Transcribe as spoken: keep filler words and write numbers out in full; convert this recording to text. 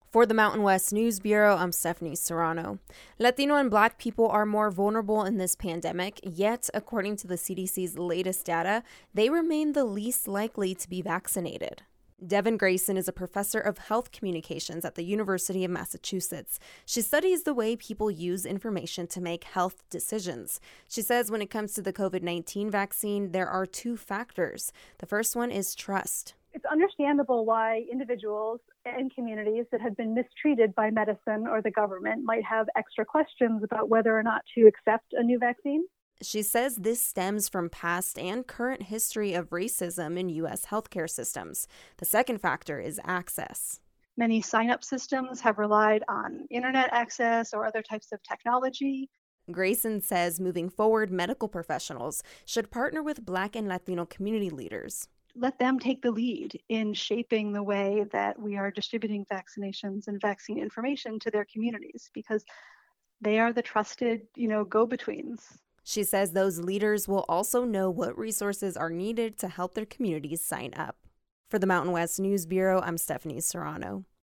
For the Mountain West News Bureau, I'm Stephanie Serrano. Latino and Black people are more vulnerable in this pandemic, yet, according to the C D C's latest data, they remain the least likely to be vaccinated. Devin Grayson is a professor of health communications at the University of Massachusetts. She studies the way people use information to make health decisions. She says when it comes to the covid nineteen vaccine, there are two factors. The first one is trust. It's understandable why individuals and communities that have been mistreated by medicine or the government might have extra questions about whether or not to accept a new vaccine. She says this stems from past and current history of racism in U S healthcare systems. The second factor is access. Many sign-up systems have relied on internet access or other types of technology. Grayson says moving forward, medical professionals should partner with Black and Latino community leaders. Let them take the lead in shaping the way that we are distributing vaccinations and vaccine information to their communities, because they are the trusted, you know, go-betweens. She says those leaders will also know what resources are needed to help their communities sign up. For the Mountain West News Bureau, I'm Stephanie Serrano.